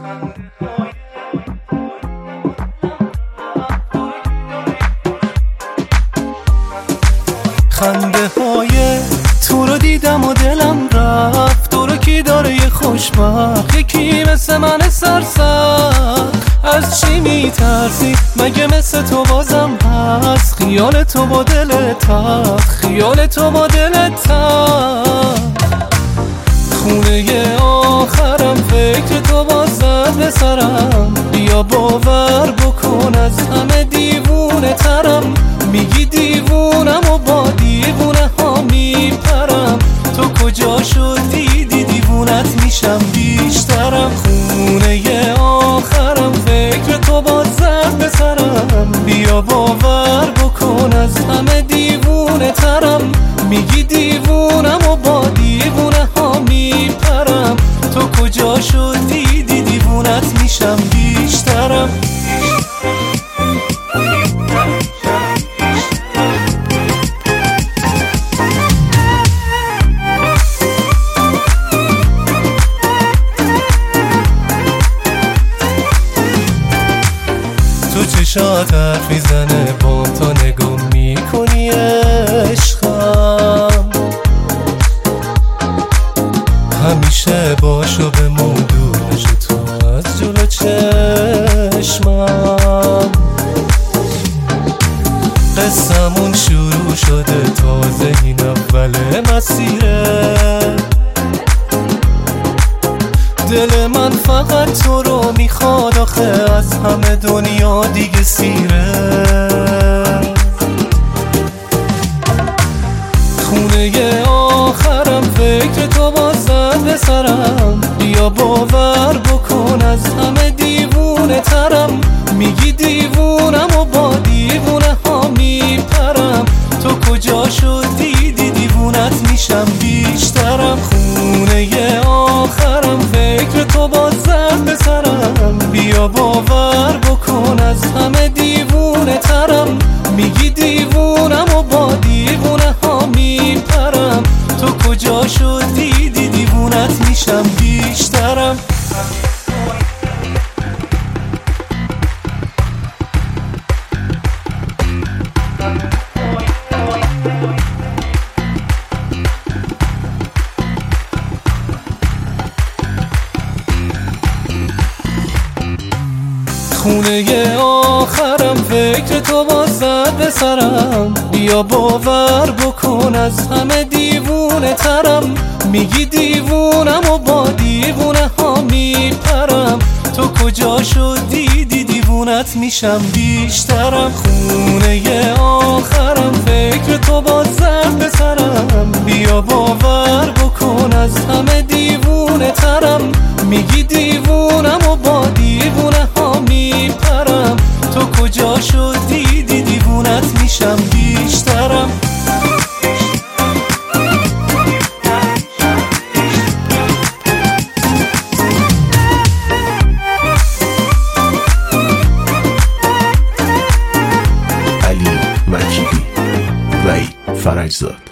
خنده های تو رو دیدم و دلم رفت. تو رو کی داره یه خوشبخت، یکی مثل من سرسخت. از چی میترسی مگه مثل تو بازم هست؟ خیال تو با دلت تخت، خیال تو با دلت تخت. خونه آخرم فکر تو باز زد به سرم. بیا باور بکن از همه دیوونه ترم. میگی دیوونم و با دیوونه ها میپرم. تو کجا شدی دیوونت میشم بیشترم. خونه آخرم فکر تو باز زد به سرم. بیا باور بکن از همه دیوونه ترم. میگی دیوونم و با دیوونه ها میپرم. تو کجا شدی دیوونت میشم بیشترم. تو چشات حرف میزنه بام تا نگاه میکنی عشقم. همیشه باشو بمون دور نشو تو از جلو چشمم. قصمون شروع شده تازه این اول مسیره. دل من فقط تو رو میخواد آخه از همه دنیا دیگه سیره. خونه آخرم فکر تو باز زد به سرم. بیا باور بکن از همه دیوونه ترم. میگی دیوونم و با دیوونه ها میپرم. تو کجا شدی دیوونت میشم بیشترم. خونه آخرم فکر تو باز زد به سرم. بیا باور بکن از همه دیوونه ترم. میگی دیوونم و با دیوونه ها میپرم. تو کجا شدی دیوونت میشم بیشترم. خونه آخرم فکر تو باز زد به سرم. بیا باور بکن از همه دیوونه ترم. میگی دیوونم و با دیوونه ها میپرم. تو کجا شدی دیوونت میشم بیشترم. خونه آخرم فکر تو باز زد به سرم. بیا باور بکن از همه دیوونه ترم. میگی دیوونم و با دیوونه ها میپرم. تو کجا شدی دیوونت میشم بیشترم. علی وکیلی، وحید فرجزاد.